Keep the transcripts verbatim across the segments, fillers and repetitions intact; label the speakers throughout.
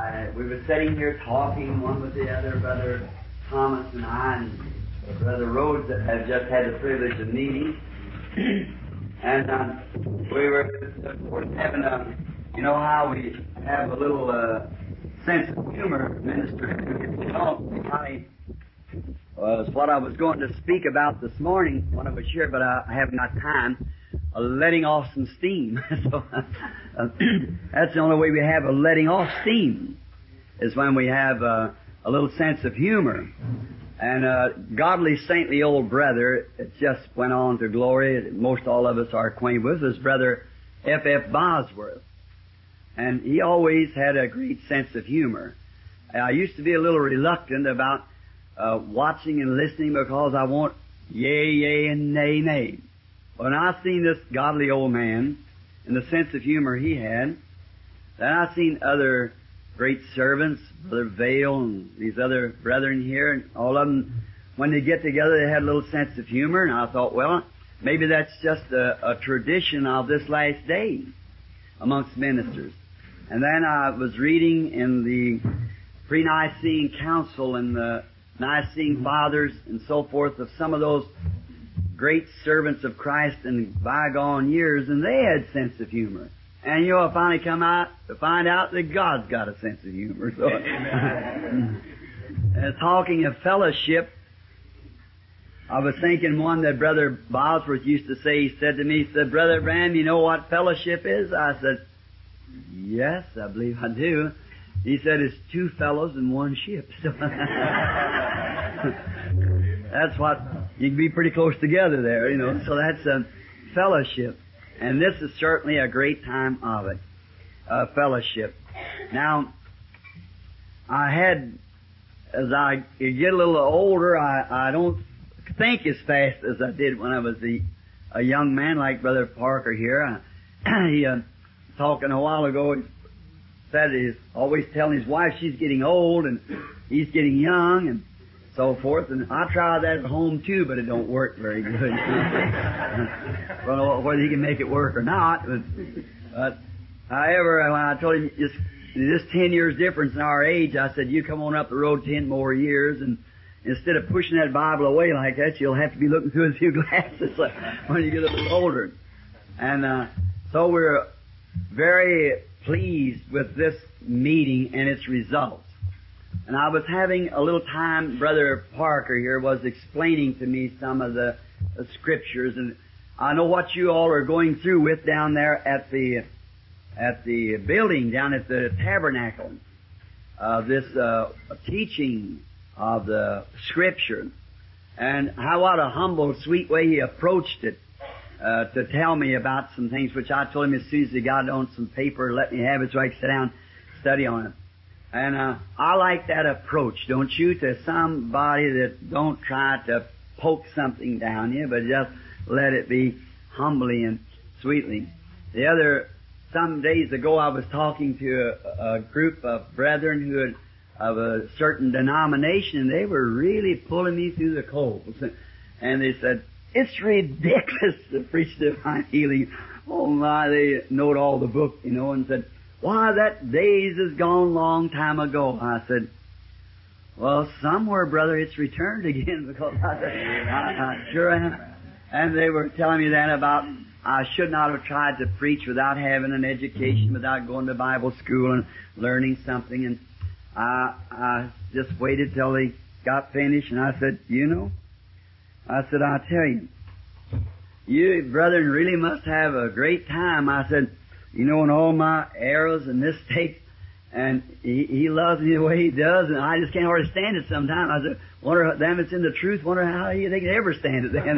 Speaker 1: I, we were sitting here talking, one with the other, Brother Thomas and I, and Brother Rhodes that had just had the privilege of meeting. And um, we were, of course, having a, you know how we have a little uh, sense of humor, minister. You know, I was what I was going to speak about this morning when I was here, but I, I haven't got time. Uh, letting off some steam. so, uh, that's the only way we have a letting off steam, is when we have uh, a little sense of humor. And uh, godly, saintly old brother, it just went on to glory. Most all of us are acquainted with his brother F F Bosworth. And he always had a great sense of humor. I used to be a little reluctant about uh, watching and listening because I want yea, yea, and nay, nay. When I seen this godly old man and the sense of humor he had, then I seen other great servants, Brother Vail and these other brethren here, and all of them, when they get together, they had a little sense of humor, and I thought, well, maybe that's just a, a tradition of this last day amongst ministers. And then I was reading in the pre-Nicene Council and the Nicene Fathers and so forth of some of those great servants of Christ in bygone years, and they had sense of humor. And you know, I finally come out to find out that God's got a sense of humor. So, uh, talking of fellowship, I was thinking one that Brother Bosworth used to say. He said to me, he said, "Brother Branham, you know what fellowship is?" I said, "Yes, I believe I do." He said, "It's two fellows in one ship." So that's what, you can be pretty close together there, you know. So that's a fellowship. And this is certainly a great time of it, uh, fellowship. Now, I had, as I get a little older, I, I don't think as fast as I did when I was a, a young man like Brother Parker here. Uh, he, uh, talking a while ago, he said he's always telling his wife she's getting old and he's getting young and so forth, and I try that at home too, but it don't work very good. I don't know whether he can make it work or not, but, but however, when I told him just, just ten years difference in our age, I said, you come on up the road ten more years, and instead of pushing that Bible away like that, you'll have to be looking through a few glasses when you get a little older. And uh, so we're very pleased with this meeting and its results. And I was having a little time, Brother Parker here was explaining to me some of the, the scriptures, and I know what you all are going through with down there at the at the building, down at the tabernacle, uh, this uh, teaching of the Scripture, and how what a humble, sweet way he approached it uh, to tell me about some things, which I told him as soon as he got on some paper, let me have it so I could sit down and study on it. And uh, I like that approach, don't you, to somebody that don't try to poke something down you, but just let it be humbly and sweetly. The other, some days ago, I was talking to a, a group of brethren who had, of a certain denomination, and they were really pulling me through the coals. And they said, it's ridiculous to preach divine healing. Oh my, they knowed all the book, you know, and said, why, that days is gone long time ago. I said, well, somewhere, brother, it's returned again, because I said, I, I sure am. And they were telling me then about I should not have tried to preach without having an education, without going to Bible school and learning something. And I, I just waited till they got finished, and I said, you know, I said, I'll tell you, you, brethren, really must have a great time. I said, you know, in all my errors and mistakes, and he, he loves me the way he does, and I just can't hardly stand it sometimes. I said, wonder, them that's in the truth, wonder how you, they can ever stand it then.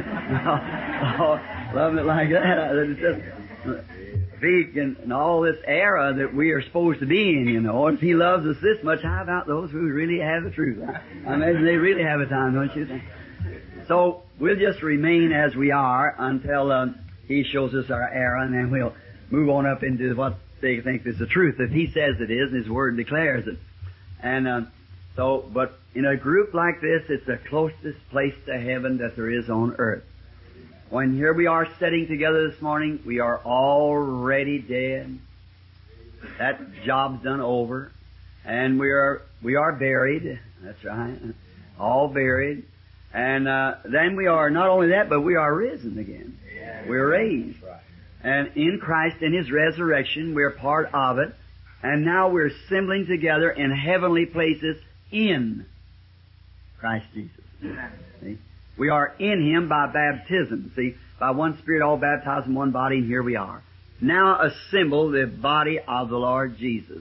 Speaker 1: oh, loving it like that. I said, it's just, speak and, and all this era that we are supposed to be in, you know, if he loves us this much, how about those who really have the truth? I, I imagine they really have a time, don't you think? So, we'll just remain as we are until uh, he shows us our error, and then we'll move on up into what they think is the truth. If he says it is, and his word declares it. And uh, so, but in a group like this, it's the closest place to heaven that there is on earth. When here we are sitting together this morning, we are already dead. That job's done over. And we are, we are buried. That's right. All buried. And, uh, then we are, not only that, but we are risen again. We're raised. And in Christ, in His resurrection, we're part of it. And now we're assembling together in heavenly places in Christ Jesus. See? We are in Him by baptism. See, by one Spirit all baptized in one body, and here we are. Now assemble the body of the Lord Jesus.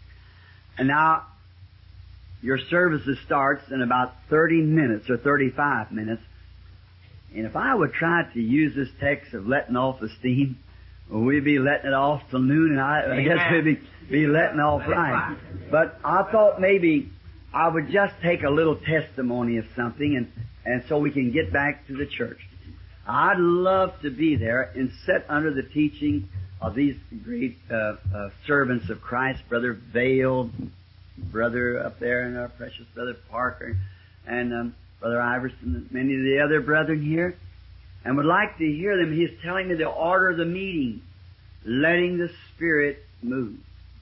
Speaker 1: And now your services starts in about thirty minutes or thirty-five minutes. And if I would try to use this text of letting off the steam, we'd be letting it off till noon, and I, I guess we'd be, be letting off right. But I thought maybe I would just take a little testimony of something, and, and so we can get back to the church. I'd love to be there and sit under the teaching of these great uh, uh, servants of Christ, Brother Vail, brother up there, and our precious Brother Parker, and um, Brother Iverson, and many of the other brethren here, and would like to hear them. He's telling me the order of the meeting, letting the Spirit move.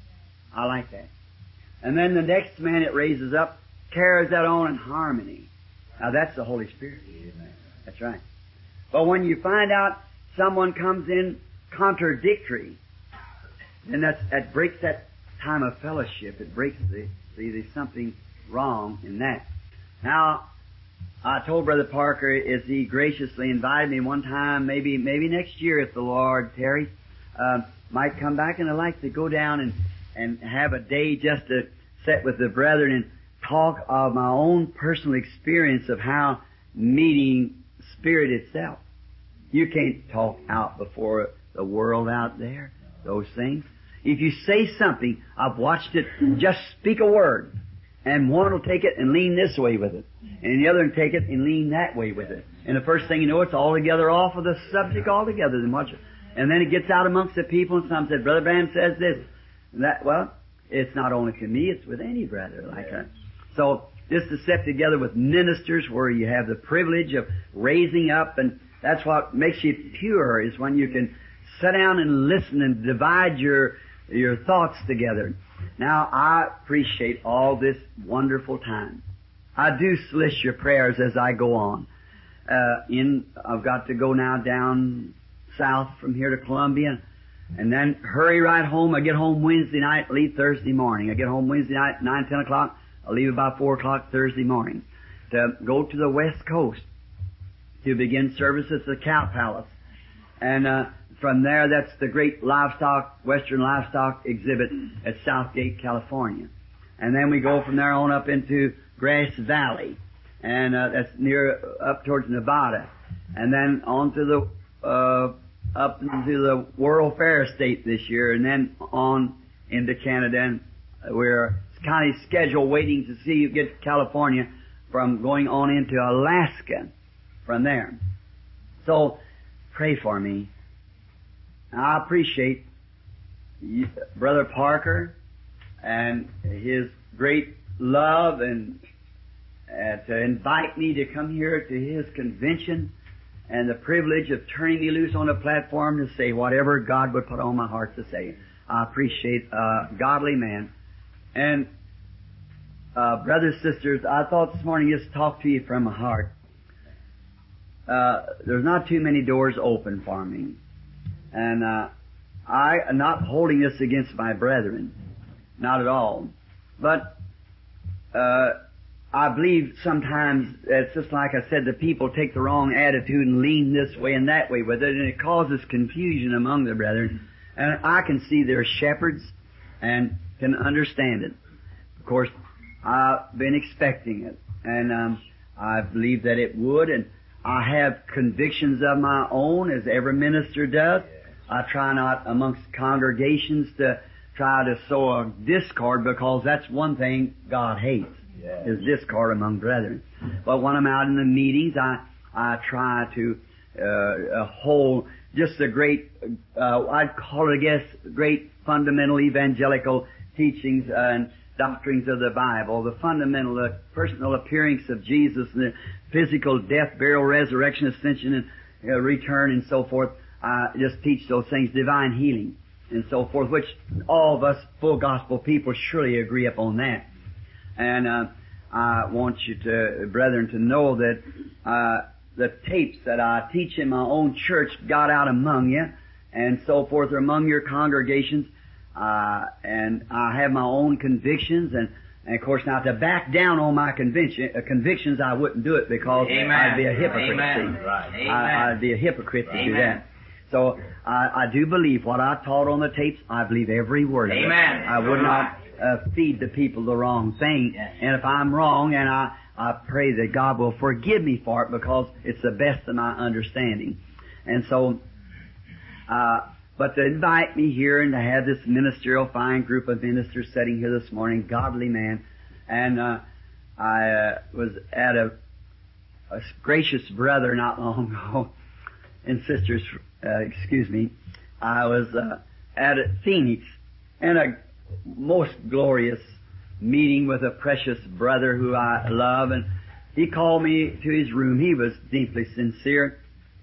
Speaker 1: I like that. And then the next man it raises up carries that on in harmony. Now that's the Holy Spirit. That's right. But when you find out someone comes in contradictory, then that's, that breaks that time of fellowship. It breaks the, see, there's something wrong in that. Now, I told Brother Parker, as he graciously invited me one time, maybe maybe next year if the Lord tarries, uh, might come back, and I'd like to go down and, and have a day just to sit with the brethren and talk of my own personal experience of how meeting Spirit itself. You can't talk out before the world out there, those things. If you say something, I've watched it, just speak a word, and one will take it and lean this way with it, and the other will take it and lean that way with it. And the first thing you know, it's altogether off of the subject altogether. And watch it. And then it gets out amongst the people, and some said, Brother Branham says this. And that, well, it's not only to me, it's with any brother like that. So, just to sit together with ministers where you have the privilege of raising up, and that's what makes you pure, is when you can sit down and listen and divide your your thoughts together. Now, I appreciate all this wonderful time. I do solicit your prayers as I go on. Uh, in, I've got to go now down south from here to Columbia, and then hurry right home. I get home Wednesday night, leave Thursday morning. I get home Wednesday night, nine, ten o'clock. I leave about four o'clock Thursday morning to go to the West Coast to begin service at the Cow Palace. And, uh, from there, that's the great livestock, Western livestock exhibit at Southgate, California. And then we go from there on up into Grass Valley, and uh, that's near, up towards Nevada. And then on to the, uh, up into the World Fair State this year, and then on into Canada. And we're kind of scheduled waiting to see you get to California from going on into Alaska from there. So, pray for me. I appreciate you, Brother Parker, and his great love, and uh, to invite me to come here to his convention, and the privilege of turning me loose on a platform to say whatever God would put on my heart to say. I appreciate a uh, godly man. And uh, brothers, sisters, I thought this morning just talk to you from my heart. Uh, there's not too many doors open for me. And uh, I am not holding this against my brethren, not at all. But uh, I believe sometimes it's just like I said, the people take the wrong attitude and lean this way and that way with it, and it causes confusion among the brethren. And I can see they're shepherds and can understand it. Of course, I've been expecting it, and um, I believe that it would, and I have convictions of my own, as every minister does. I try not amongst congregations to try to sow a discord, because that's one thing God hates, yes, is discord among brethren. But when I'm out in the meetings, I I try to uh, hold just a great, uh, I'd call it, I guess, great fundamental evangelical teachings and doctrines of the Bible, the fundamental, the personal appearance of Jesus, and the physical death, burial, resurrection, ascension, and uh, return, and so forth. I just teach those things, divine healing. and so forth, which all of us full gospel people surely agree upon that. And uh, I want you to, brethren, to know that uh, the tapes that I teach in my own church got out among you, and so forth, are among your congregations, uh, and I have my own convictions, and, and of course now to back down on my conviction, uh, convictions, I wouldn't do it because Amen. I'd be a hypocrite.
Speaker 2: Amen. Right.
Speaker 1: I, I'd be a hypocrite to
Speaker 2: Amen.
Speaker 1: do that. So I, I do believe what I taught on the tapes, I believe every word of it.
Speaker 2: Amen.
Speaker 1: I would not uh, feed the people the wrong thing,
Speaker 2: Yes.
Speaker 1: and if I'm wrong, and I, I pray that God will forgive me for it because it's the best of my understanding. And so, uh, but to invite me here and to have this ministerial fine group of ministers sitting here this morning, godly man, and uh, I uh, was at a, a gracious brother not long ago, and sisters, uh, excuse me, I was uh, at a Phoenix, and a most glorious meeting with a precious brother who I love, and he called me to his room. He was deeply sincere,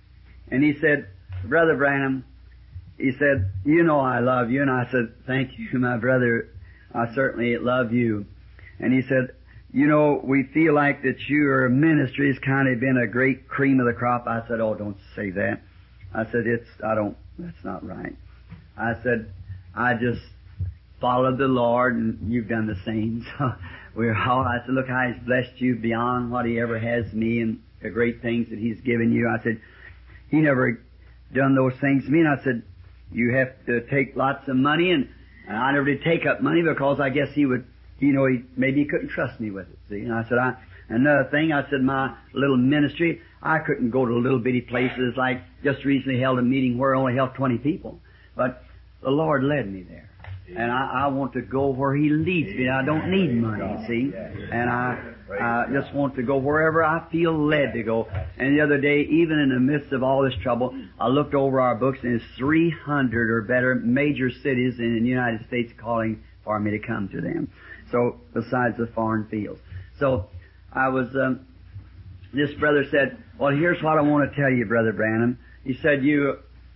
Speaker 1: and he said, Brother Branham, he said, you know I love you. And I said, thank you, my brother. I certainly love you. And he said, you know, we feel like that your ministry has kind of been a great cream of the crop. I said, oh, don't say that. I said, it's, I don't, that's not right. I said, I just followed the Lord, and you've done the same. So we're all, I said, look how He's blessed you beyond what He ever has me and the great things that He's given you. I said, He never done those things to me. And I said, you have to take lots of money, and, and I never did take up money because I guess He would, you know, he, maybe He couldn't trust me with it. See? And I said, I, another thing, I said, my little ministry, I couldn't go to little bitty places like just recently held a meeting where I only held twenty people. But the Lord led me there. And I, I want to go where He leads me. I don't need money, see? And I, I just want to go wherever I feel led to go. And the other day, even in the midst of all this trouble, I looked over our books, and there's three hundred or better major cities in the United States calling for me to come to them. So, besides the foreign fields. So, I was, um, this brother said, well, here's what I want to tell you, Brother Branham. He said, you,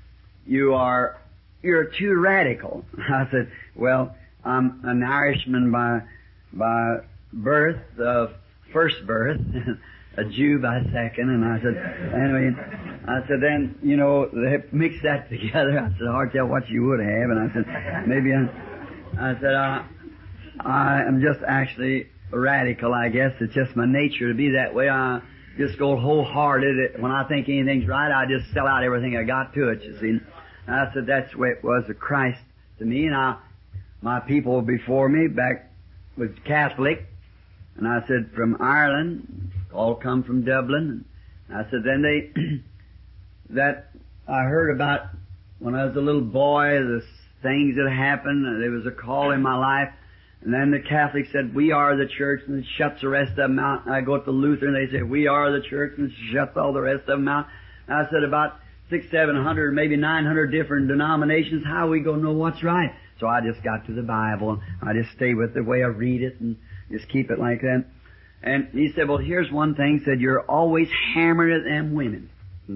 Speaker 1: you are, you're too radical. I said, well, I'm an Irishman by, by birth, uh, first birth, a Jew by second, and I said, anyway, I said, then, you know, they mix that together. I said, hard to tell what you would have, and I said, maybe I, I said, I, I am just actually radical, I guess. It's just my nature to be that way. I just go wholehearted. When I think anything's right, I just sell out everything I got to it, you see. And I said, that's the way it was with Christ to me. And I, my people before me back was Catholic. And I said, from Ireland, all come from Dublin. And I said, then they, that I heard about when I was a little boy, the things that happened. There was a call in my life. And then the Catholics said, we are the church, and it shuts the rest of them out. And I go to Luther, and they say, we are the church, and it shuts all the rest of them out. And I said, about six, seven hundred, maybe nine hundred different denominations, how are we going to know what's right? So I just got to the Bible, and I just stay with the way I read it, and just keep it like that. And he said, well, here's one thing. He said, you're always hammering at them women.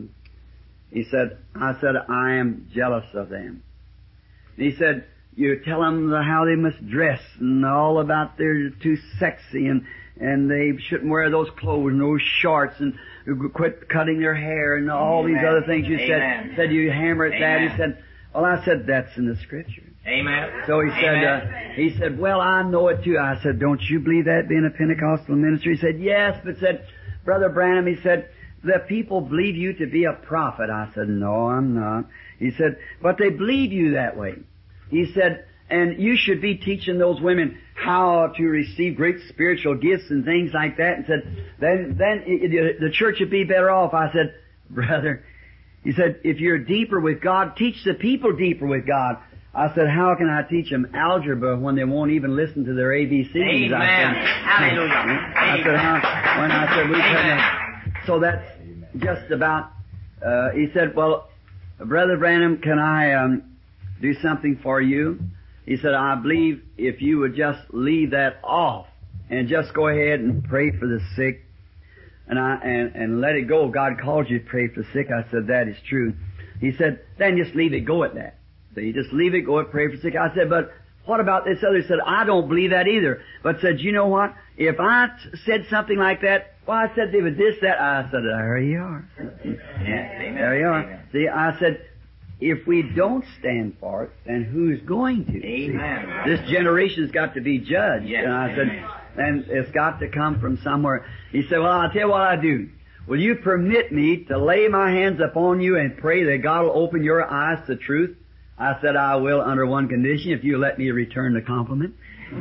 Speaker 1: He said, I said, I am jealous of them. And he said, you tell them how they must dress and all about they're too sexy and, and they shouldn't wear those clothes and those shorts and quit cutting their hair and all Amen. These other things you Amen. said. Said you hammer at Amen. That. He said, well, I said, that's in the Scripture.
Speaker 2: Amen.
Speaker 1: So he said, uh, he said, well, I know it too. I said, don't you believe that being a Pentecostal ministry? He said, yes, but said, Brother Branham, he said, the people believe you to be a prophet. I said, no, I'm not. He said, but they believe you that way. He said, and you should be teaching those women how to receive great spiritual gifts and things like that. And said, then, then it, the church would be better off. I said, brother, he said, if you're deeper with God, teach the people deeper with God. I said, how can I teach them algebra when they won't even listen to their A B Cs?
Speaker 2: Amen.
Speaker 1: I said,
Speaker 2: Hallelujah.
Speaker 1: I said, how, when I said, we couldn't. So that's just about, uh, he said, well, Brother Branham, can I, um, do something for you? He said, I believe if you would just leave that off and just go ahead and pray for the sick and I, and, and let it go. God called you to pray for the sick. I said, that is true. He said, then just leave it go at that. So you just leave it, go and pray for sick. I said, but what about this other? He said, I don't believe that either. But said, you know what? If I t- said something like that, well, I said they would this, that. I said, there you are. Yeah, there you are. See, I said, if we don't stand for it, then who's going to?
Speaker 2: Amen.
Speaker 1: See, this generation's got to be judged.
Speaker 2: Yes.
Speaker 1: And I said, and it's got to come from somewhere. He said, well, I'll tell you what I do. Will you permit me to lay my hands upon you and pray that God will open your eyes to truth? I said, I will under one condition, if you let me return the compliment.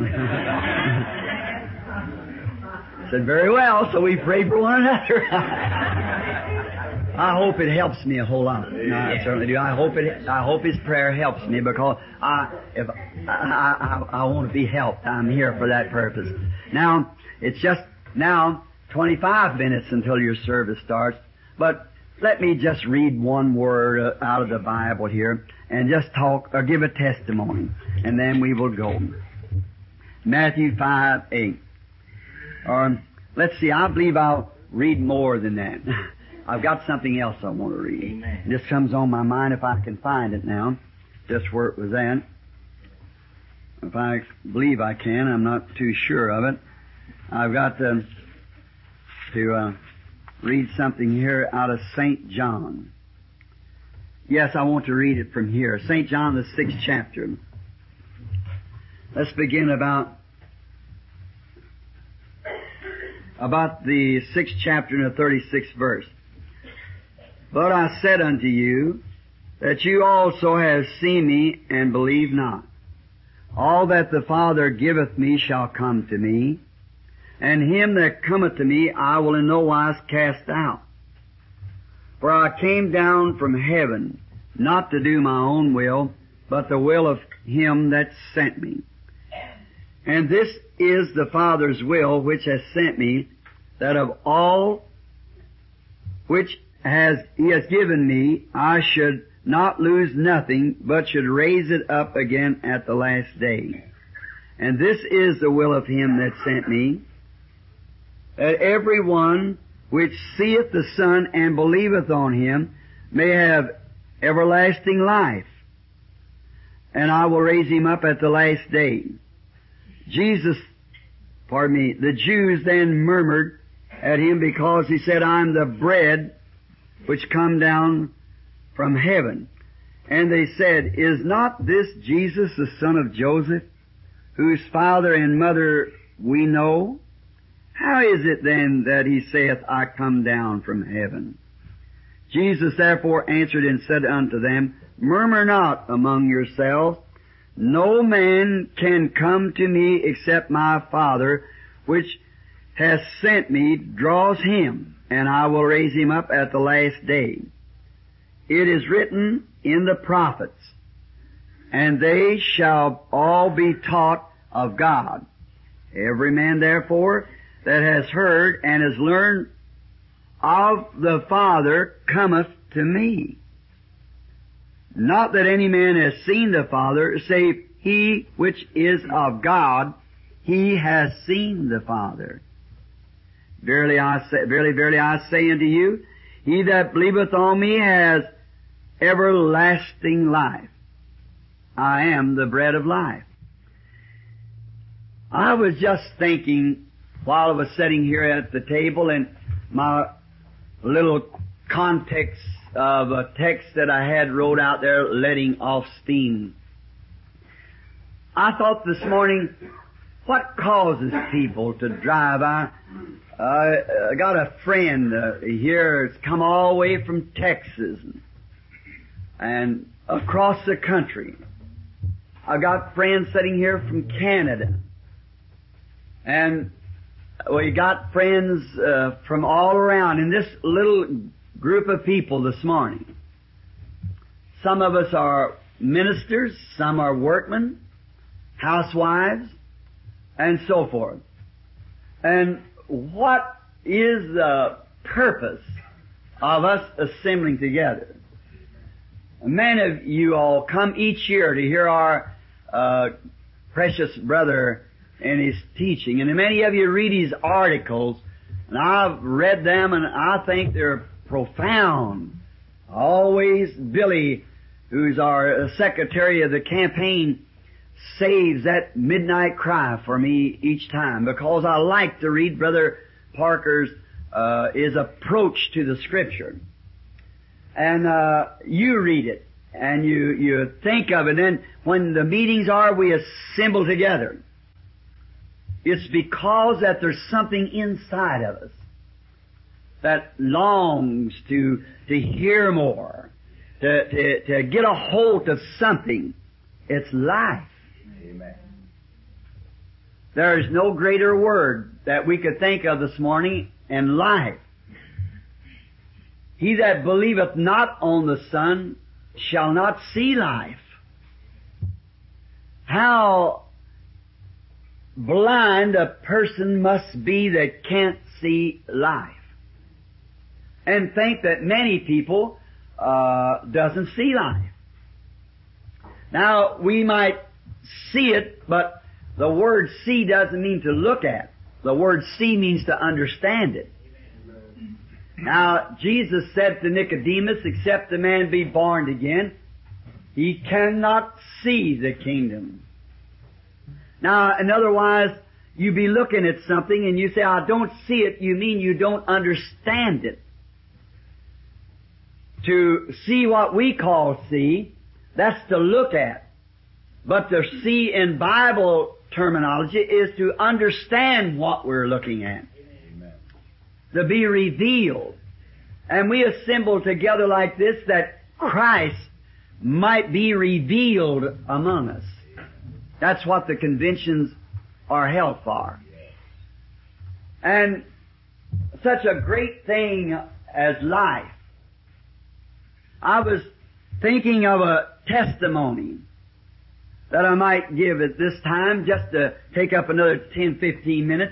Speaker 1: I said, very well, so we prayed for one another. I hope it helps me a whole lot. No, I certainly do. I hope it. I hope his prayer helps me, because I, if I, I, I want to be helped, I'm here for that purpose. Now, it's just now twenty-five minutes until your service starts, but let me just read one word uh, out of the Bible here and just talk or give a testimony, and then we will go. Matthew five eight. Or let's see. I believe I'll read more than that. I've got something else I want to read.
Speaker 2: Amen.
Speaker 1: This comes on my mind if I can find it now, just where it was at. If I believe I can, I'm not too sure of it. I've got to, to uh, read something here out of Saint John. Yes, I want to read it from here. Saint John, the sixth chapter. Let's begin about about the sixth chapter and the thirty-sixth verse. But I said unto you that you also have seen me and believe not. All that the Father giveth me shall come to me, and him that cometh to me I will in no wise cast out. For I came down from heaven, not to do my own will, but the will of him that sent me. And this is the Father's will which has sent me, that of all which has he has given me, I should not lose nothing, but should raise it up again at the last day. And this is the will of him that sent me, that every one which seeth the Son and believeth on him may have everlasting life, and I will raise him up at the last day. Jesus, pardon me, the Jews then murmured at him because he said, I am the bread which come down from heaven. And they said, is not this Jesus the son of Joseph, whose father and mother we know? How is it then that he saith, I come down from heaven? Jesus therefore answered and said unto them, murmur not among yourselves. No man can come to me except my Father, which has sent me, draws him, and I will raise him up at the last day. It is written in the prophets, and they shall all be taught of God. Every man therefore that has heard and has learned of the Father cometh to me. Not that any man has seen the Father, save he which is of God, he has seen the Father. Verily I say, verily, verily I say unto you, he that believeth on me has everlasting life. I am the bread of life. I was just thinking while I was sitting here at the table, and my little context of a text that I had wrote out there, letting off steam. I thought this morning, what causes people to drive? I, uh, I got a friend uh, here that's come all the way from Texas and across the country. I got friends sitting here from Canada. And we got friends uh, from all around in this little group of people this morning. Some of us are ministers, some are workmen, housewives, and so forth. And what is the purpose of us assembling together? Many of you all come each year to hear our uh, precious brother in his teaching, and many of you read his articles, and I've read them, and I think they're profound. Always Billy who's our uh, secretary of the campaign, saves that midnight cry for me each time, because I like to read Brother Parker's uh, his approach to the Scripture. And uh, you read it, and you, you think of it, and then when the meetings are, we assemble together. It's because that there's something inside of us that longs to, to hear more, to, to, to get a hold of something. It's life. Amen. There is no greater word that we could think of this morning than life. He that believeth not on the Son shall not see life. How blind a person must be that can't see life. And think that many people uh, doesn't see life. Now, we might see it, but the word see doesn't mean to look at. The word see means to understand it. Now, Jesus said to Nicodemus, except a man be born again, he cannot see the kingdom. Now, in otherwise, you be looking at something and you say, I don't see it, you mean you don't understand it. To see what we call see, that's to look at. But to see in Bible terminology is to understand what we're looking at. Amen. To be revealed. And we assemble together like this that Christ might be revealed among us. That's what the conventions are held for. And such a great thing as life. I was thinking of a testimony that I might give at this time, just to take up another ten, fifteen minutes.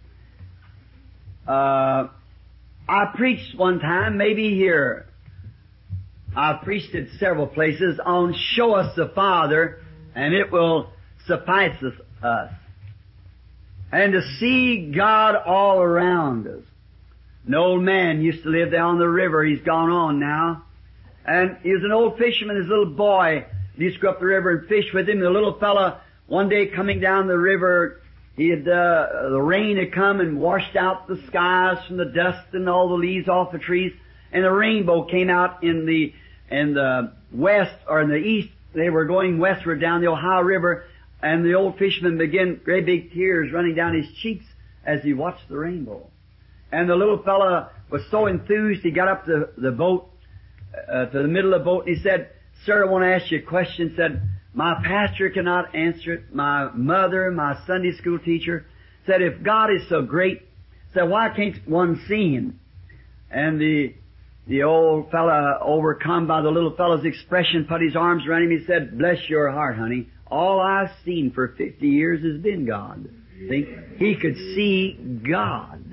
Speaker 1: Uh, I preached one time, maybe here. I preached at several places on Show Us the Father, and it will suffice us. And to see God all around us. An old man used to live there on the river. He's gone on now. And he was an old fisherman. His little boy used to go up the river and fish with him. The little fella, one day coming down the river, he had, uh, the rain had come and washed out the skies from the dust and all the leaves off the trees. And the rainbow came out in the, in the west, or in the east. They were going westward down the Ohio River. And the old fisherman began great big tears running down his cheeks as he watched the rainbow. And the little fella was so enthused, he got up to the boat, uh, to the middle of the boat, and he said, Sir, I want to ask you a question. Said, my pastor cannot answer it. My mother, my Sunday school teacher, said, if God is so great, said, why can't one see Him? And the, the old fella, overcome by the little fella's expression, put his arms around him. He said, bless your heart, honey. All I've seen for fifty years has been God. See? He could see God.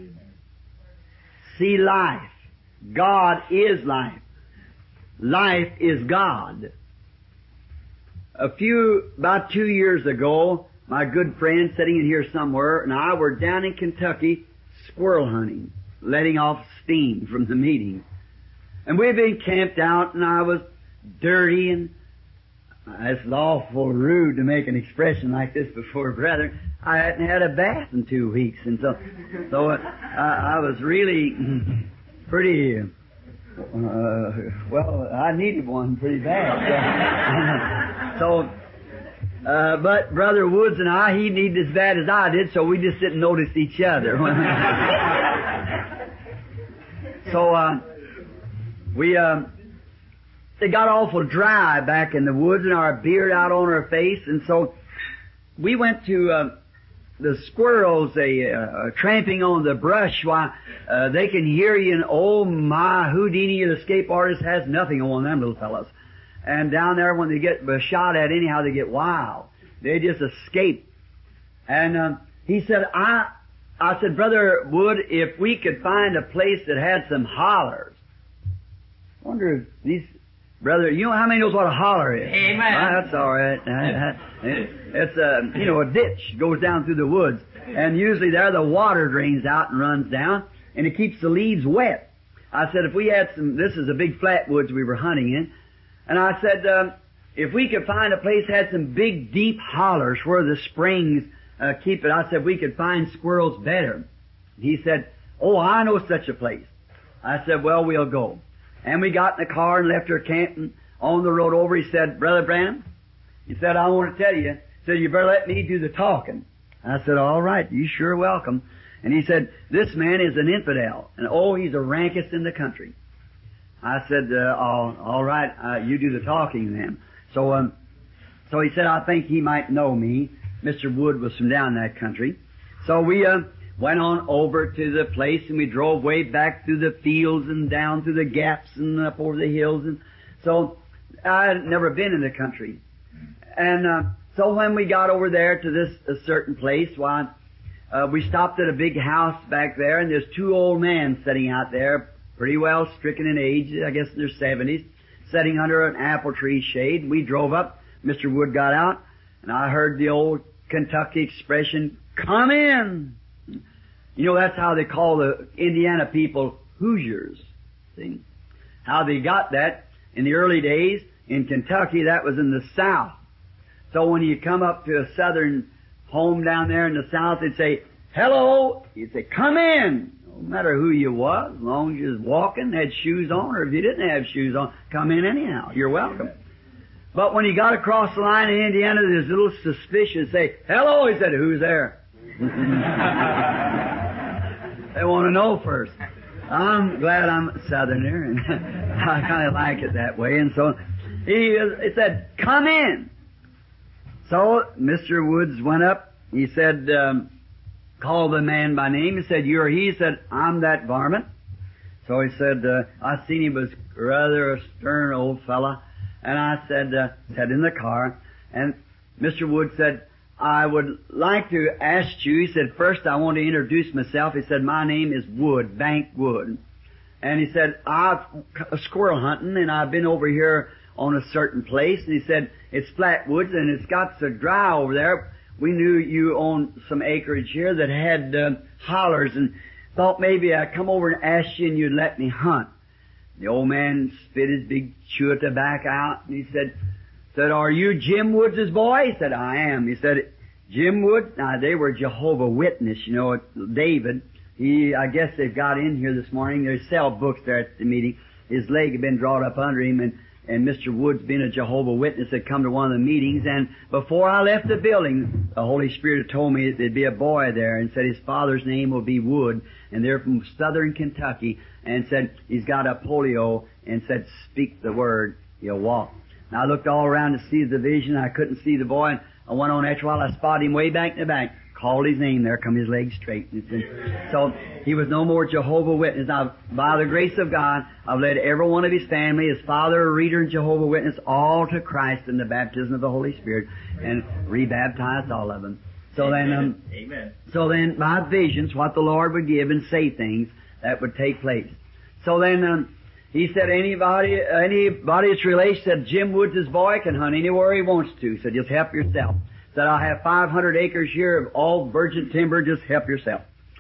Speaker 1: See life. God is life. Life is God. A few, about two years ago, my good friend sitting in here somewhere and I were down in Kentucky squirrel hunting, letting off steam from the meeting. And we'd been camped out and I was dirty and it's awful rude to make an expression like this before brethren. I hadn't had a bath in two weeks and so, so uh, I, I was really pretty, uh, well, I needed one pretty bad. So, uh, but Brother Woods and I, he needed as bad as I did, so we just didn't notice each other. So, uh, we, uh, it got awful dry back in the woods and our beard out on our face, and so we went to, uh, the squirrels, they, uh, tramping on the brush. Why, uh, they can hear you, and oh my, Houdini, the escape artist, has nothing on them little fellas. And down there, when they get shot at anyhow, they get wild. They just escape. And, um, he said, I, I said, Brother Wood, if we could find a place that had some hollers. I wonder if these, brother, you know how many knows what a holler is?
Speaker 2: Amen.
Speaker 1: Well, that's all right. It's a, you know, a ditch goes down through the woods. And usually there the water drains out and runs down, and it keeps the leaves wet. I said, if we had some, this is a big flat woods we were hunting in, And I said, um, if we could find a place that had some big, deep hollers where the springs uh, keep it, I said we could find squirrels better. He said, oh, I know such a place. I said, well, we'll go. And we got in the car and left our camp, and on the road over, he said, Brother Branham, he said, I want to tell you, he said, you better let me do the talking. I said, all right, you sure welcome. And he said, this man is an infidel, and oh, he's the rankest in the country. I said, uh, all, all right, uh, you do the talking then. So, um, so he said, I think he might know me. Mister Wood was from down that country. So we, uh, went on over to the place, and we drove way back through the fields and down through the gaps and up over the hills. And so I had never been in the country. And, uh, so when we got over there to this a certain place, why, uh, we stopped at a big house back there, and there's two old men sitting out there, pretty well stricken in age, I guess in their seventies, sitting under an apple tree shade. We drove up. Mister Wood got out, and I heard the old Kentucky expression, come in. You know, that's how they call the Indiana people Hoosiers. See? How they got that in the early days in Kentucky, that was in the South. So when you come up to a southern home down there in the South, they'd say, hello. You'd say, come in. No matter who you was, as long as you was walking, had shoes on, or if you didn't have shoes on, come in anyhow. You're welcome. But when you got across the line in Indiana, there's a little suspicion. Say, hello. He said, who's there? They want to know first. I'm glad I'm a southerner, and I kind of like it that way. And so he, he said, come in. So Mister Woods went up. He said, um, called the man by name. He said, you're he. He said, I'm that varmint. So he said, uh, I seen he was rather a stern old fella. And I said, uh, sat in the car. And Mister Woods said, I would like to ask you, he said, first I want to introduce myself. He said, my name is Wood, Bank Wood. And he said, I'm squirrel hunting, and I've been over here on a certain place. And he said, it's Flatwoods, and it's got so dry over there. We knew you owned some acreage here that had uh, hollers, and thought maybe I'd come over and ask you and you'd let me hunt. The old man spit his big chew of tobacco out, and he said, said, are you Jim Woods' boy? He said, I am. He said, Jim Woods? Now, they were Jehovah Witness, you know, David. He, I guess they've got in here this morning. They sell books there at the meeting. His leg had been drawn up under him, and, and Mister Woods, being a Jehovah Witness, had come to one of the meetings. And before I left the building, the Holy Spirit had told me there'd be a boy there, and said his father's name will be Wood, and they're from southern Kentucky, and said he's got a polio, and said, speak the word, he'll walk. And I looked all around to see the vision. I couldn't see the boy, and I went on after a while. I spotted him way back in the back. Called his name. There come his legs straight. So he was no more Jehovah Witness. Now, by the grace of God, I've led every one of his family, his father, a reader, and Jehovah Witness, all to Christ in the baptism of the Holy Spirit, and rebaptized all of them. So
Speaker 2: Amen.
Speaker 1: then, um,
Speaker 2: Amen.
Speaker 1: So then, by visions, what the Lord would give and say things that would take place. So then, um, he said, anybody, anybody that's related, said Jim Woods' boy can hunt anywhere he wants to. He said, just help yourself. Said, I have five hundred acres here of all virgin timber, just help yourself.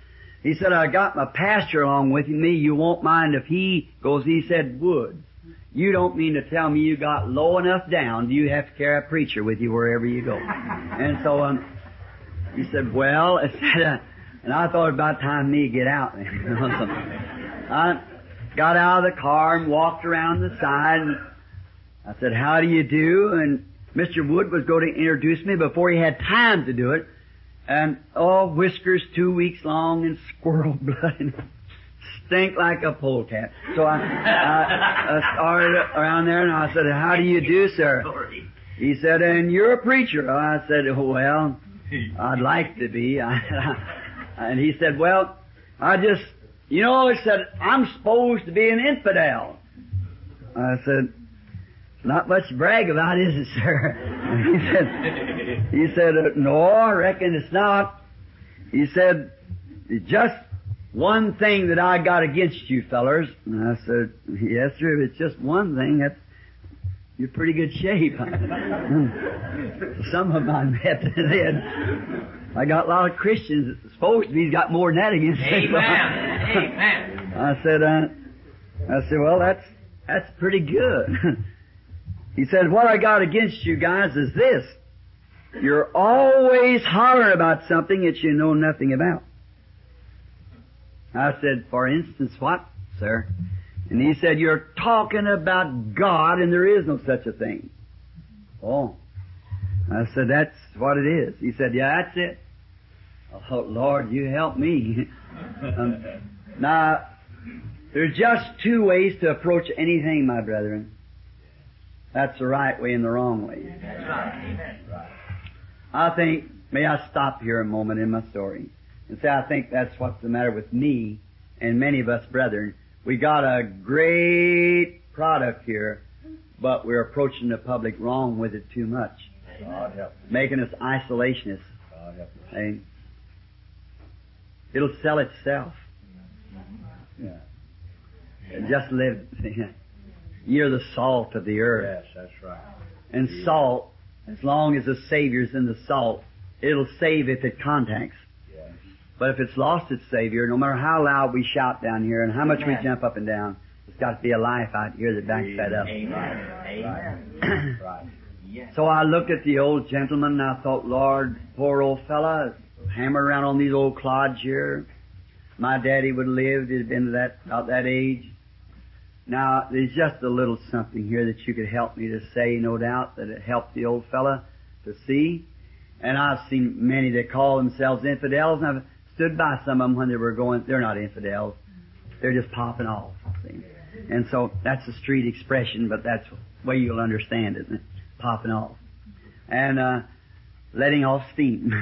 Speaker 1: He said, I got my pastor along with me, you won't mind if he goes. He said, Woods, you don't mean to tell me you got low enough down, do you have to carry a preacher with you wherever you go? And so, um, he said, well, I said, uh, and I thought about time me to get out. I got out of the car and walked around the side, and I said, how do you do? And Mister Wood was going to introduce me before he had time to do it. And, oh, whiskers two weeks long and squirrel blood and stink like a polecat. So I, I, I started around there and I said, how do you do, sir? He said, and you're a preacher. I said, well, I'd like to be. And he said, well, I just, you know, he said, I'm supposed to be an infidel. I said, not much to brag about, is it, sir? He said, he said, uh, no, I reckon it's not. He said, it's just one thing that I got against you fellers. And I said, yes, sir, if it's just one thing, that's, you're pretty good shape. Some of them I met, they had, I got a lot of Christians that supposed to be got more than that against me.
Speaker 2: Amen. Amen.
Speaker 1: I said, uh, I said, well, that's, that's pretty good. He said, what I got against you guys is this. You're always hollering about something that you know nothing about. I said, for instance, what, sir? And he said, you're talking about God and there is no such a thing. Oh. I said, that's what it is. He said, yeah, that's it. Oh, Lord, you help me. um, now, there's just two ways to approach anything, my brethren. That's the right way and the wrong way.
Speaker 2: That's right.
Speaker 1: I think, may I stop here a moment in my story and say I think that's what's the matter with me and many of us brethren. We got a great product here, but we're approaching the public wrong with it too much.
Speaker 2: God help us.
Speaker 1: Making us isolationists.
Speaker 2: God help us.
Speaker 1: Hey? It'll sell itself.
Speaker 2: Yeah.
Speaker 1: Just live. You're the salt of the earth.
Speaker 2: Yes, that's right.
Speaker 1: And salt, as long as the Savior's in the salt, it'll save if it contacts.
Speaker 2: Yes.
Speaker 1: But if it's lost its Savior, no matter how loud we shout down here and how much
Speaker 2: Amen.
Speaker 1: we jump up and down, there's got to be a life out here that backs that up.
Speaker 2: Amen. Amen. Right. Yes.
Speaker 1: So I looked at the old gentleman and I thought, Lord, poor old fella, hammered around on these old clods here. My daddy would have lived, he'd been that, about that age. Now, there's just a little something here that you could help me to say, no doubt, that it helped the old fella to see. And I've seen many that call themselves infidels, and I've stood by some of them when they were going, they're not infidels. They're just popping off. See? And so, that's a street expression, but that's the way you'll understand it, isn't it? Popping off. And, uh, letting off steam.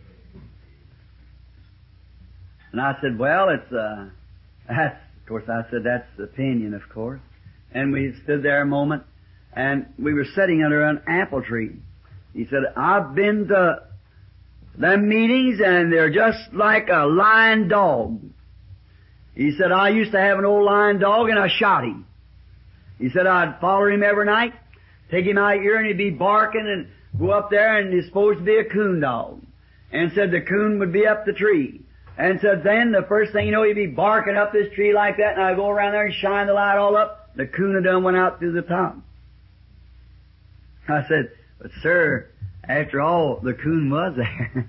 Speaker 1: And I said, well, it's, uh, that's, of course, I said, that's the opinion, of course. And we stood there a moment, and we were sitting under an apple tree. He said, I've been to them meetings, and they're just like a lying dog. He said, I used to have an old lying dog, and I shot him. He said, I'd follow him every night, take him out here, and he'd be barking, and go up there, and he's supposed to be a coon dog. And said the coon would be up the tree. And said then, the first thing you know, he'd be barking up this tree like that, and I'd go around there and shine the light all up. The coon had done went out through the top. I said, but sir, after all, the coon was there.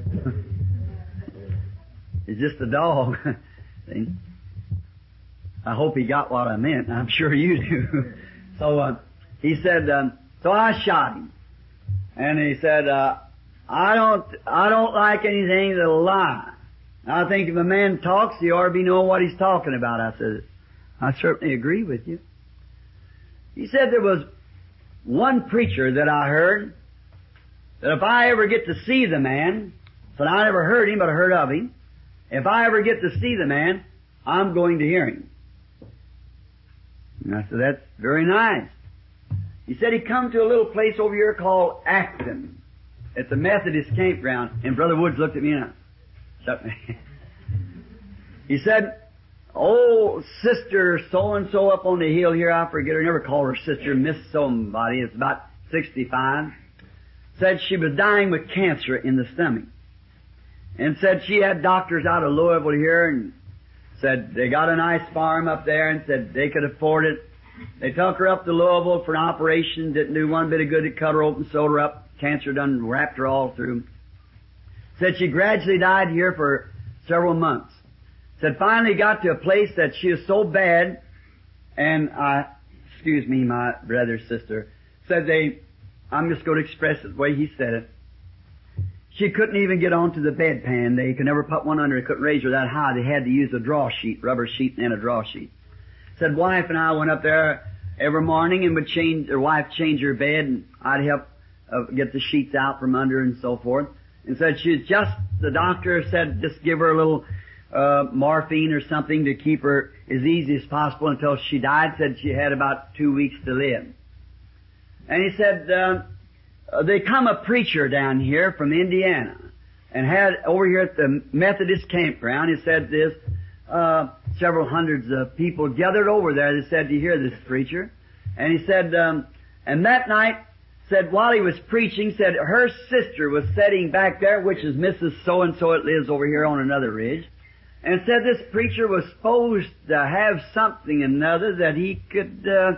Speaker 1: It's just a dog. See? I hope he got what I meant. I'm sure you do. So, uh, he said, um, so I shot him. And he said, uh, I don't, I don't like anything that'll lie. I think if a man talks, he ought to be knowing what he's talking about. I said, I certainly agree with you. He said there was one preacher that I heard, that if I ever get to see the man, said I never heard him, but I heard of him. If I ever get to see the man, I'm going to hear him. And I said, that's very nice. He said he come to a little place over here called Acton. It's a Methodist campground. And Brother Woods looked at me and I, he said, oh, Sister so-and-so up on the hill here, I forget her, never called her sister, Miss somebody, it's about sixty-five, said she was dying with cancer in the stomach. And said she had doctors out of Louisville here and said they got a nice farm up there and said they could afford it. They took her up to Louisville for an operation, didn't do one bit of good, it cut her open, sewed her up, cancer done wrapped her all through. Said she gradually died here for several months. Said finally got to a place that she was so bad, and I, excuse me, my brother, sister, said they, I'm just going to express it the way he said it. She couldn't even get onto the bedpan. They could never put one under. They couldn't raise her that high. They had to use a draw sheet, rubber sheet, and a draw sheet. Said wife and I went up there every morning and would change, her wife change her bed, and I'd help uh, get the sheets out from under and so forth. And said she's just, the doctor said just give her a little uh, morphine or something to keep her as easy as possible until she died. Said she had about two weeks to live. And he said, uh, they come a preacher down here from Indiana and had over here at the Methodist campground, he said this, uh, several hundreds of people gathered over there, they said, to hear this preacher. And he said, um, and that night, said while he was preaching, said her sister was sitting back there, which is Missus So-and-so that lives over here on another ridge, and said this preacher was supposed to have something or another that he could uh,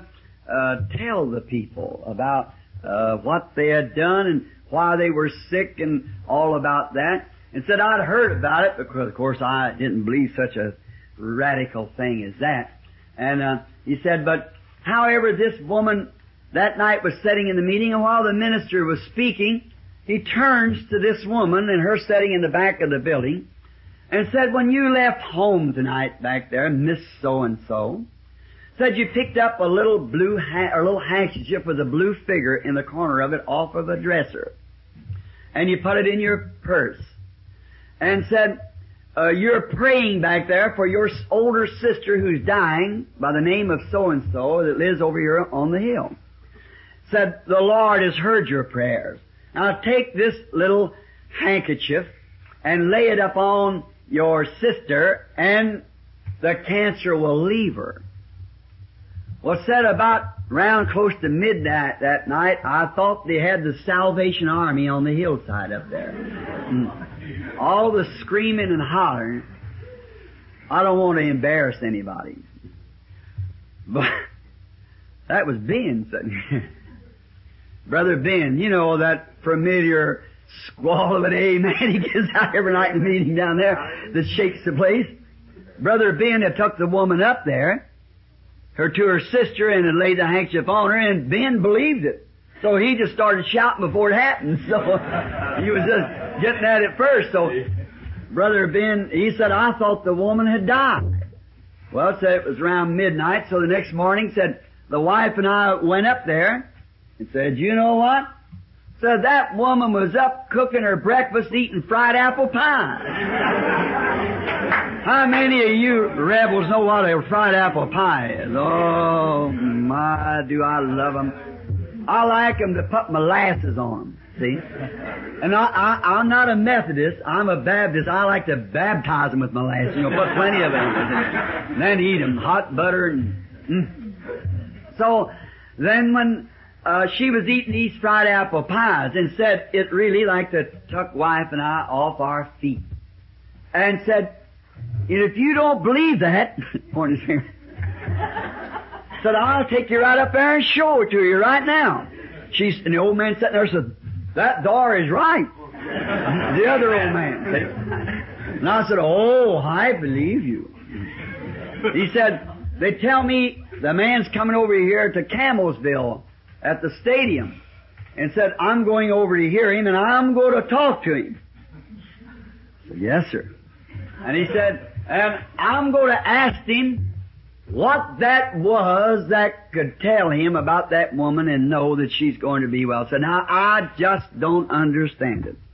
Speaker 1: uh, tell the people about uh, what they had done and why they were sick and all about that. And said I'd heard about it because, of course, I didn't believe such a radical thing as that. And uh, he said, but however, this woman that night was sitting in the meeting, and while the minister was speaking, he turns to this woman and her sitting in the back of the building and said, when you left home tonight back there, Miss So-and-so, said you picked up a little blue ha- or little handkerchief with a blue figure in the corner of it off of a dresser. And you put it in your purse. And said, uh, you're praying back there for your older sister who's dying by the name of so-and-so that lives over here on the hill. Said, the Lord has heard your prayers. Now take this little handkerchief and lay it up on your sister and the cancer will leave her. Well, said about round close to midnight that night, I thought they had the Salvation Army on the hillside up there. Mm. All the screaming and hollering. I don't want to embarrass anybody. But that was Ben sitting here. Brother Ben, you know that familiar squall of an amen he gives out every night in the meeting down there that shakes the place. Brother Ben had took the woman up there, her to her sister, and had laid the handkerchief on her, and Ben believed it. So he just started shouting before it happened. So he was just getting at it first. So Brother Ben, he said, I thought the woman had died. Well, said it was around midnight, so the next morning, said, the wife and I went up there and said, you know what? Said that woman was up cooking her breakfast, eating fried apple pie. How many of you rebels know what a fried apple pie is? Oh, my, do I love them. I like them to put molasses on them, see? And I, I, I'm not a Methodist, I'm a Baptist. I like to baptize them with molasses, you know, put plenty of it on. And then eat them, hot butter and... Mm. So, then when uh, she was eating these fried apple pies and said it really like to tuck wife and I off our feet. And said, and if you don't believe that, pointing his finger, said, I'll take you right up there and show it to you right now. She's, and the old man sitting there said, that door is right. The other old man said, and I said, oh, I believe you. He said, they tell me the man's coming over here to Camelsville at the stadium, and said, I'm going over to hear him and I'm going to talk to him. I said, yes, sir. And he said, and I'm going to ask him what that was that could tell him about that woman and know that she's going to be well. So now I just don't understand it.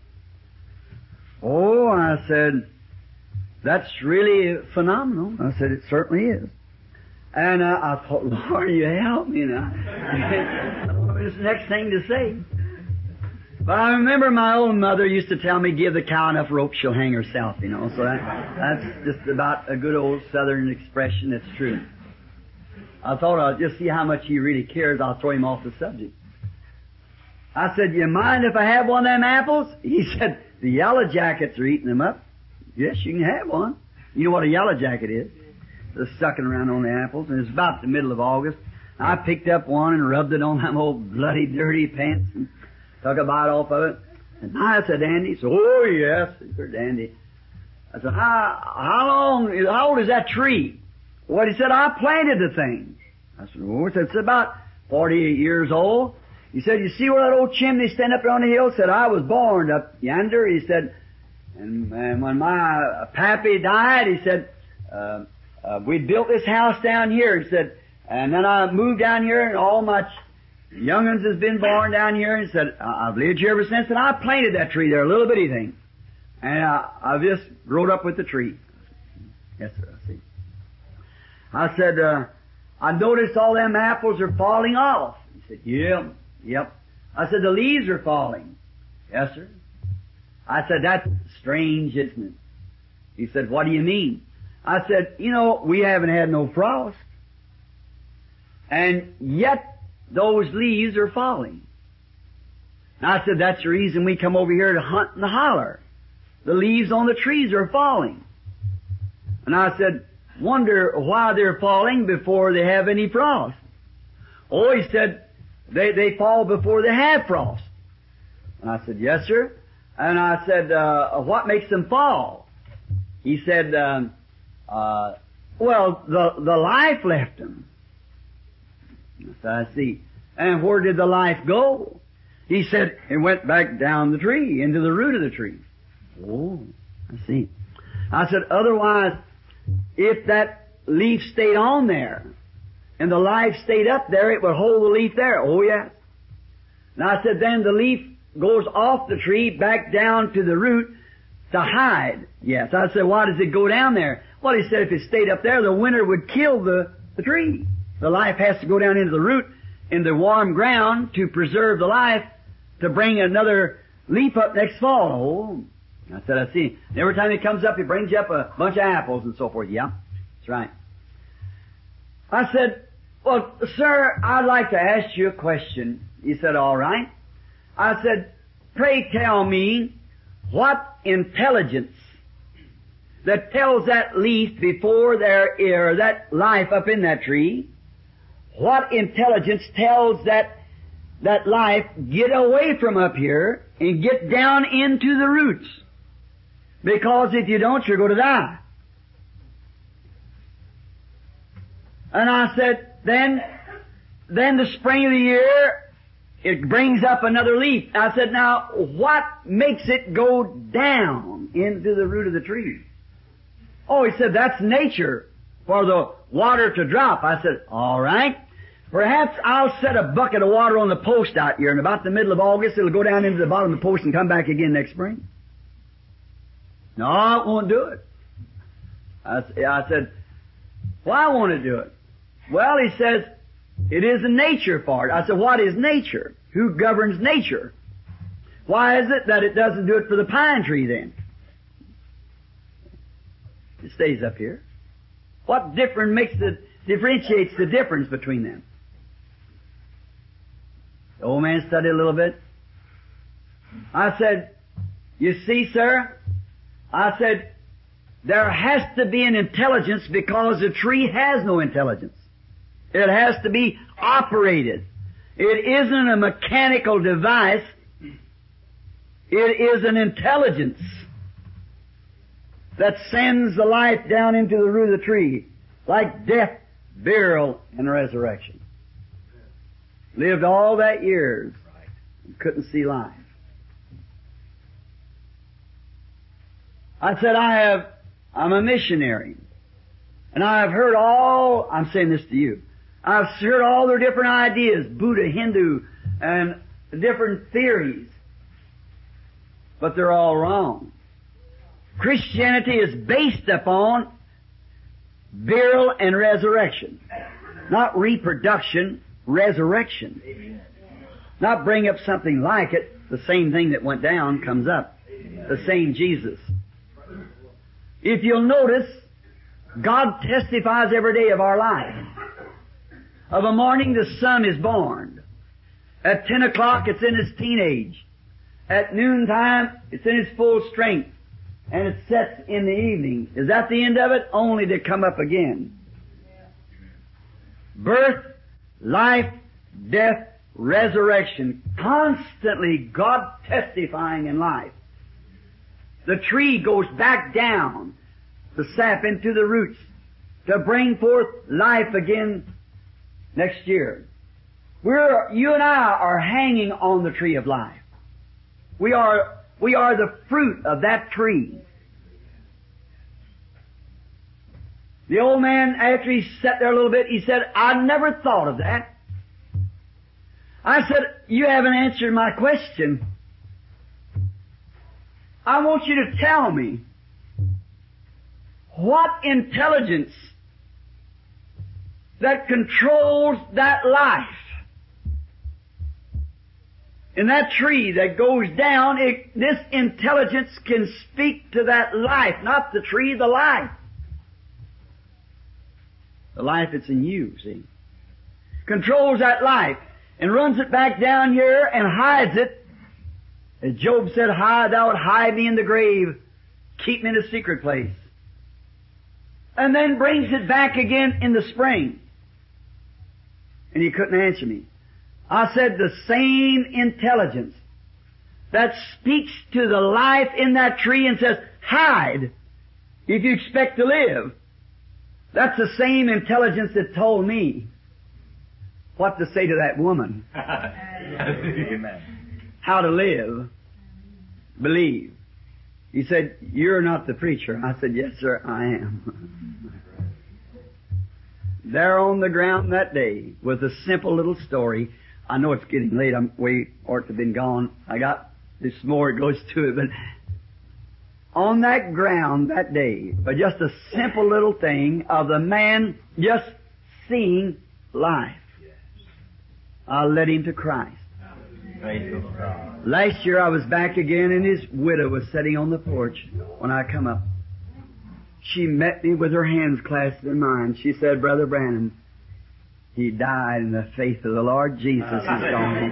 Speaker 1: Oh, I said, that's really phenomenal. I said, it certainly is. And uh, I thought, Lord, you help me now. I don't know this next thing to say. But I remember my old mother used to tell me, give the cow enough rope, she'll hang herself, you know. So that, that's just about a good old Southern expression that's true. I thought I'll just see how much he really cares. I'll throw him off the subject. I said, you mind if I have one of them apples? He said, the yellow jackets are eating them up. Yes, you can have one. You know what a yellow jacket is? They're sucking around on the apples, and it's about the middle of August. I picked up one and rubbed it on them old bloody dirty pants and took a bite off of it. And I said, Andy, so, oh yes, said Andy. I said, how, how long, how old is that tree? Well, he said, I planted the thing. I said, oh, he said, it's about forty-eight years old. He said, you see where that old chimney stand up there on the hill? He said, I was born up yonder. He said, and, and when my pappy died, he said, uh, uh, we built this house down here. He said, and then I moved down here and all my young'uns has been born down here. And he said, I've lived here ever since, and I planted that tree there, a little bitty thing. And I, I've just growed up with the tree. Yes, sir, I see. I said, uh, I noticed all them apples are falling off. He said, yeah, yep. I said, the leaves are falling. Yes, sir. I said, that's strange, isn't it? He said, what do you mean? I said, you know, we haven't had no frost. And yet, those leaves are falling. And I said, that's the reason we come over here to hunt in the holler. The leaves on the trees are falling. And I said, wonder why they're falling before they have any frost. Oh, he said, they, they fall before they have frost. And I said, yes, sir. And I said, uh, what makes them fall? He said, um, uh, well, the, the life left them. I said, I see. And where did the life go? He said, it went back down the tree, into the root of the tree. Oh, I see. I said, otherwise, if that leaf stayed on there, and the life stayed up there, it would hold the leaf there. Oh, yes. And I said, then the leaf goes off the tree back down to the root to hide. Yes. I said, why does it go down there? Well, he said if it stayed up there, the winter would kill the, the tree. The life has to go down into the root, in the warm ground, to preserve the life, to bring another leaf up next fall. Oh, I said, I see. And every time it comes up, it brings you up a bunch of apples and so forth. Yeah, that's right. I said, well, sir, I'd like to ask you a question. He said, all right. I said, pray tell me what intelligence that tells that leaf before there is that life up in that tree, what intelligence tells that that life get away from up here and get down into the roots? Because if you don't, you're going to die. And I said, then, then the spring of the year, it brings up another leaf. I said, now, what makes it go down into the root of the tree? Oh, he said, that's nature, for the water to drop. I said, all right. Perhaps I'll set a bucket of water on the post out here, and about the middle of August, it'll go down into the bottom of the post and come back again next spring. No, I won't do it. I, I said, why won't it do it? Well, he says, it is a nature for it. I said, what is nature? Who governs nature? Why is it that it doesn't do it for the pine tree then? It stays up here. What difference makes the, differentiates the difference between them? The old man studied a little bit. I said, you see, sir, I said, there has to be an intelligence because the tree has no intelligence. It has to be operated. It isn't a mechanical device. It is an intelligence that sends the life down into the root of the tree, like death, burial, and resurrection. Lived all that years and couldn't see life. I said, I have, I'm a missionary. And I have heard all, I'm saying this to you, I've heard all their different ideas, Buddha, Hindu, and different theories. But they're all wrong. Christianity is based upon burial and resurrection. Not reproduction, resurrection. Amen. Not bring up something like it. The same thing that went down comes up. Amen. The same Jesus. If you'll notice, God testifies every day of our life. Of a morning the sun is born. At ten o'clock it's in its teenage. At noontime it's in its full strength. And it sets in the evening. Is that the end of it? Only to come up again. Birth, life, death, resurrection. Constantly God testifying in life. The tree goes back down, the sap into the roots, to bring forth life again next year. We're, you and I are hanging on the tree of life. We are, we are the fruit of that tree. The old man, after he sat there a little bit, he said, I never thought of that. I said, you haven't answered my question. I want you to tell me what intelligence that controls that life. In that tree that goes down, it, this intelligence can speak to that life, not the tree, the life. The life that's in you, see. Controls that life and runs it back down here and hides it. As Job said, hide, thou would hide me in the grave, keep me in a secret place. And then brings it back again in the spring. And he couldn't answer me. I said, the same intelligence that speaks to the life in that tree and says, hide if you expect to live. That's the same intelligence that told me what to say to that woman.
Speaker 2: Amen.
Speaker 1: How to live. Believe. He said, you're not the preacher. I said, yes, sir, I am. There on the ground that day was a simple little story. I know it's getting late. I'm way ought to have been gone. I got this more. It goes to it. But on that ground that day, but just a simple little thing of the man just seeing life. I led him to Christ. Last year I was back again and his widow was sitting on the porch when I come up. She met me with her hands clasped in mine. She said, Brother Branham, he died in the faith of the Lord Jesus is gone.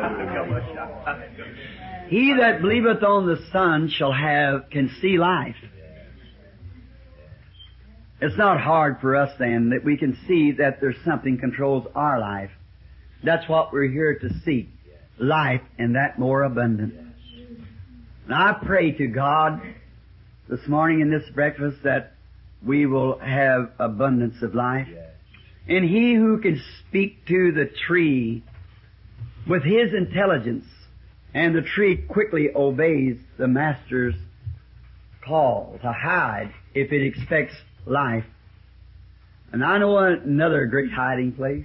Speaker 1: He that believeth on the Son shall have, can see life. It's not hard for us then that we can see that there's something controls our life. That's what we're here to seek. Life and that more abundant. And I pray to God this morning in this breakfast that we will have abundance of life. And He who can speak to the tree with His intelligence, and the tree quickly obeys the Master's call to hide if it expects life. And I know another great hiding place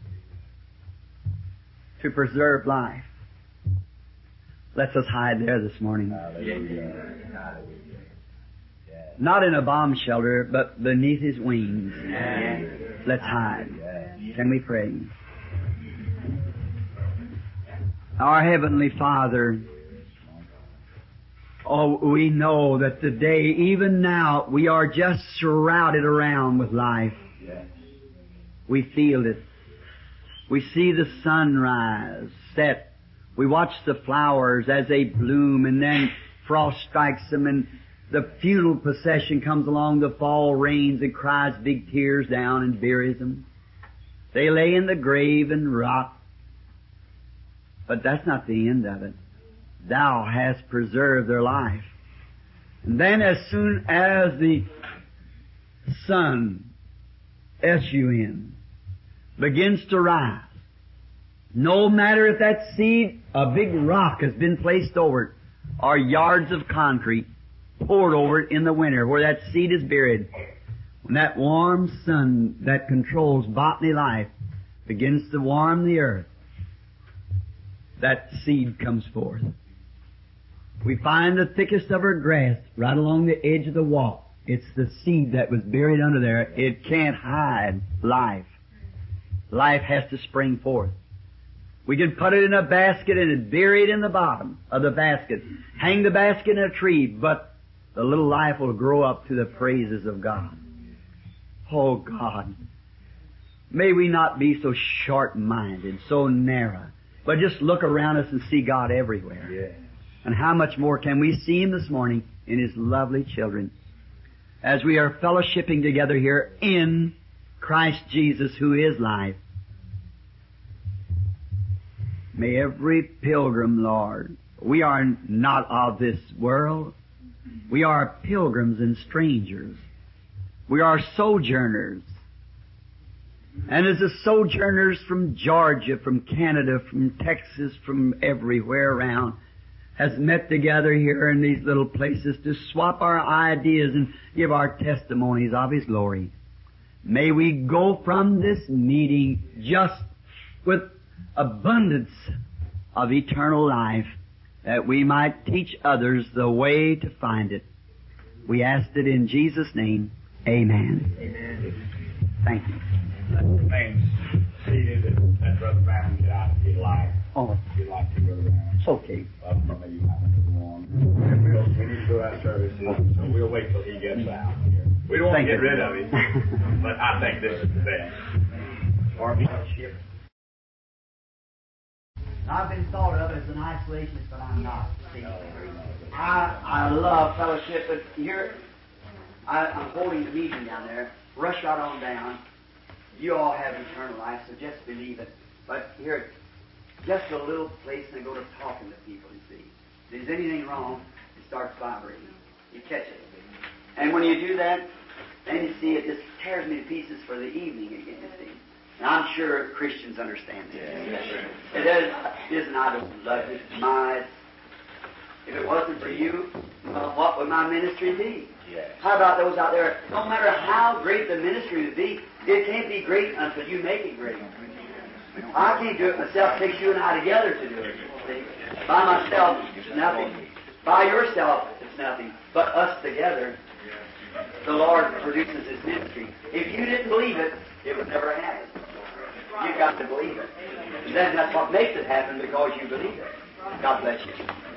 Speaker 1: to preserve life. Let's us hide there this morning.
Speaker 2: Hallelujah.
Speaker 1: Not in a bomb shelter, but beneath His wings. Let's hide. Can we pray? Our Heavenly Father, oh, we know that today, even now, we are just surrounded around with life. We feel it. We see the sun rise, set. We watch the flowers as they bloom, and then frost strikes them, and the funeral procession comes along, the fall rains and cries big tears down and buries them. They lay in the grave and rot. But that's not the end of it. Thou hast preserved their life. And then as soon as the sun, S U N, begins to rise, no matter if that seed, a big rock has been placed over it, or yards of concrete poured over it in the winter where that seed is buried, when that warm sun that controls botany life begins to warm the earth, that seed comes forth. We find the thickest of her grass right along the edge of the walk. It's the seed that was buried under there. It can't hide life. Life has to spring forth. We can put it in a basket and bury it in the bottom of the basket. Hang the basket in a tree, but the little life will grow up to the praises of God. Oh God, may we not be so short-minded, so narrow, but just look around us and see God everywhere.
Speaker 2: Yes.
Speaker 1: And how much more can we see Him this morning in His lovely children as we are fellowshipping together here in Christ Jesus, who is life. May every pilgrim, Lord, we are not of this world. We are pilgrims and strangers. We are sojourners. And as the sojourners from Georgia, from Canada, from Texas, from everywhere around, has met together here in these little places to swap our ideas and give our testimonies of His glory. May we go from this meeting just with abundance of eternal life, that we might teach others the way to find it. We ask it in Jesus' name. Amen.
Speaker 2: Amen.
Speaker 1: Thank you.
Speaker 3: Remains seated and let Brother Branham get out if he'd like.
Speaker 1: Oh,
Speaker 3: If you'd like to, Brother Branham.
Speaker 1: it's okay.
Speaker 3: Well, maybe you might want to go on. We'll, we need to go out services, so we'll wait till he gets out here. We don't want
Speaker 1: Thank
Speaker 3: to get
Speaker 1: you.
Speaker 3: rid of him, but I think this is the best. Or fellowship.
Speaker 1: I've been thought of as an isolationist, but I'm not. See, I I love fellowship, but here I, I'm holding the meeting down there. Rush right on down. You all have eternal life, so just believe it. But here, just a little place, and I go to talking to people, you see. If there's anything wrong, it starts vibrating. You catch it. And when you do that, then you see it just tears me to pieces for the evening again, you see. And I'm sure Christians understand this. Yeah. It is, it isn't I don't love it. My, if it wasn't for you, well, what would my ministry be?
Speaker 2: Yeah.
Speaker 1: How about those out there? No matter how great the ministry would be, it can't be great until you make it great. I can't do it myself. It takes you and I together to do it. See? By myself, it's nothing. By yourself, it's nothing. But us together, the Lord produces His ministry. If you didn't believe it, it would never happen. You've got to believe it. And then that's what makes it happen, because you believe it. God bless you.